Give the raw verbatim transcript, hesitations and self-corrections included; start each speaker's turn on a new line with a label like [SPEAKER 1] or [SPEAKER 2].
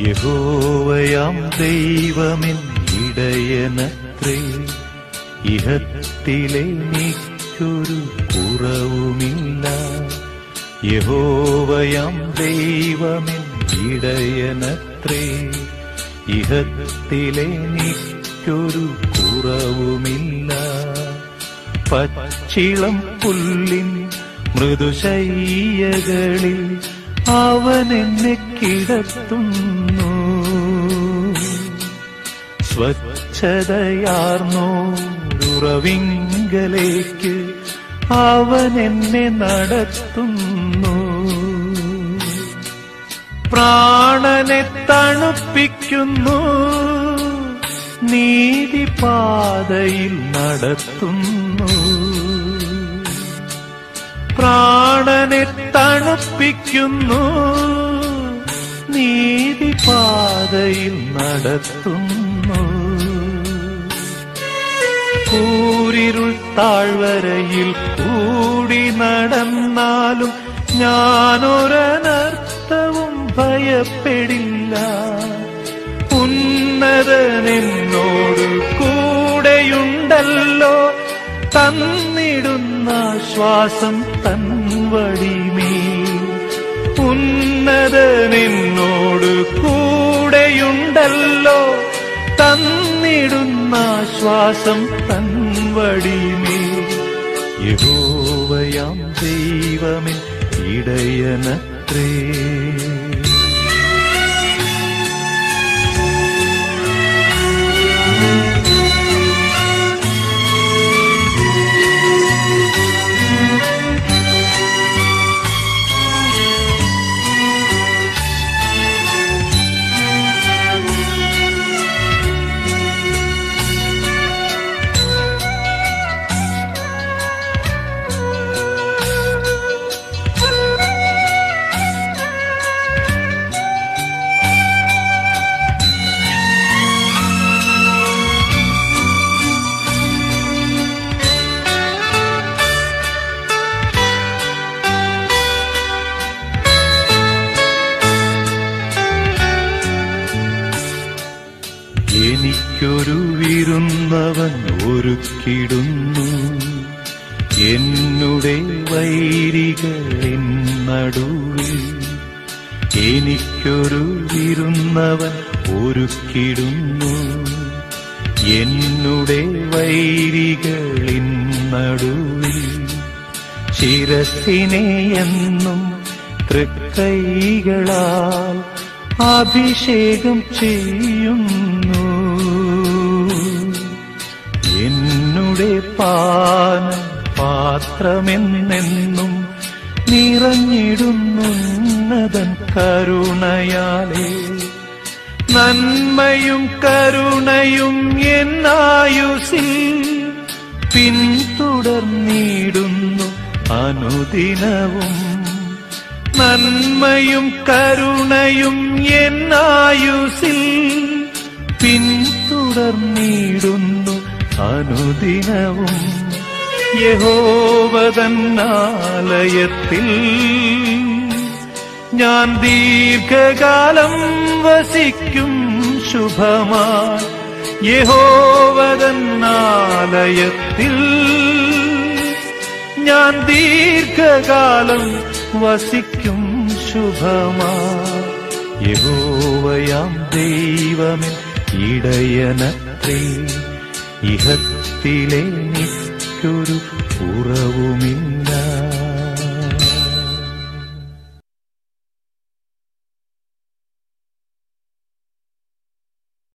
[SPEAKER 1] യഹോവയാം ദൈവമെൻ ഇടയനത്രേ, ഇഹത്തിലെനിക്കൊരു കുറവുമില്ല. യഹോവയാം ദൈവമെൻ ഇടയനത്രേ, ഇഹത്തിലെനിക്കൊരു കുറവുമില്ല. പച്ചിളം പുല്ലിൻ മൃദുശയ്യകളിൽ അവനെന്നെ കിടത്തുന്നു. സ്വച്ഛതയാർന്നോരുറവിങ്കലേക്ക് അവനെന്നെ നടത്തുന്നു. പ്രാണനെ തണുപ്പിക്കുന്നു, നീതിപാതയിൽ നടത്തുന്നു. പ്രാണനെ തണുപ്പിക്കുന്നു, നീതിപാതയിൽ നടത്തുന്നു. കൂരിരുൾ താഴ്വരയിൽ കൂടി നടന്നാലും ഞാനൊരനർത്ഥവും ഭയപ്പെടില്ല. ഉന്നതനെന്നോട് കൂടെയുണ്ടല്ലോ, തന്നിടുന്ന ശ്വാസം തൻ വടിമേൽ. ഉന്നതനെന്നോട് കൂടെയുണ്ടല്ലോ, തന്നിടുന്ന ശ്വാസം തൻ വടിമേൽ. യഹോവയാം ദൈവമെൻ ഇടയനത്രേ. എനിക്കൊരു വിരുന്നവൻ ഒരുക്കിടുന്നു, എന്നുടെ വൈരികളിൻ നടുവിൽ. എനിക്കൊരു വിരുന്നവൻ ഒരുക്കിടുന്നു, എന്നുടെ വൈരികളിൻ നടുവിൽ. ശിരസിനെ എന്നും തൃക്കൈകളാൽ അഭിഷേകം ചെയ്യുന്നു. എന്നുടെ പാന പാത്രമെന്നെന്നും നിറഞ്ഞിടുന്നുന്നതൻ കരുണയാലേ. നന്മയും കരുണയും എന്നായുസിൽ പിന്തുടർന്നിടുന്നു അനുദിനവും. നന്മയും കരുണയും എന്നായുസിൽ പിന്തുടർന്നിടുന്നു അനുദിനവും. യഹോവതന്നാലയത്തിൽ ഞാൻ ദീർഘകാലം വസിക്കും ശുഭമായി. യഹോവതന്നാലയത്തിൽ ഞാൻ ദീർഘകാലം വസിക്കും ശുഭമായി. യഹോവയാം ദൈവമെൻ ഇടയനത്രേ, ഇഹത്തിലെനിക്കൊരു കുറവുമില്ല.